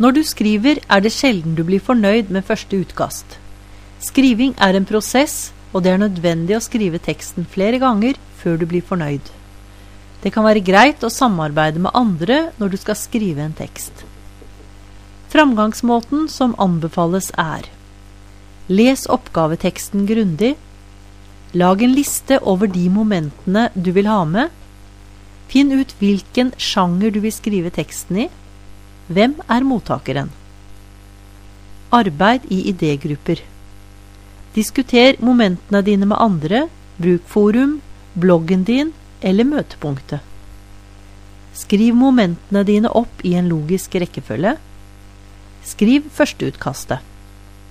Når du skriver, det sjelden du blir fornøyd med første utkast. Skriving en prosess, og det nødvendig å skrive teksten flere ganger før du blir fornøyd. Det kan være greit å samarbeide med andre når du skal skrive en tekst. Framgangsmåten som anbefales les oppgaveteksten grundig, lag en liste over de momentene du vil ha med, finn ut hvilken sjanger du vil skrive teksten i, hvem mottakeren? Arbeid i idégrupper. Diskuter momentene dine med andre, bruk forum, bloggen din eller møtepunktet. Skriv momentene dine opp i en logisk rekkefølge. Skriv førsteutkastet.